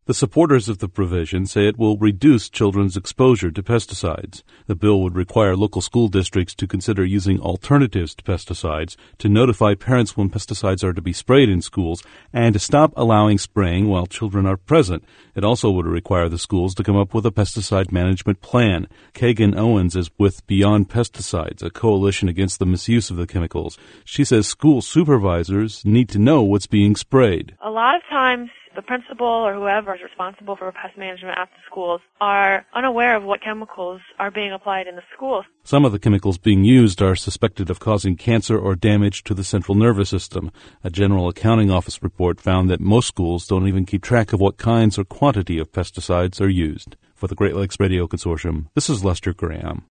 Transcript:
The supporters of the provision say it will reduce children's exposure to pesticides. The bill would require local school districts to consider using alternatives to pesticides, to notify parents when pesticides are to be sprayed in schools, and to stop allowing spraying while children are present. It also would require the schools to come up with a pesticide management plan. Kagan Owens is with Beyond Pesticides, a coalition against the misuse of the chemicals. She says school supervisors need to know what's being sprayed. A lot of times, the principal or whoever is responsible for pest management at the schools are unaware of what chemicals are being applied in the schools. Some of the chemicals being used are suspected of causing cancer or damage to the central nervous system. A General Accounting Office report found that most schools don't even keep track of what kinds or quantity of pesticides are used. For the Great Lakes Radio Consortium, this is Lester Graham.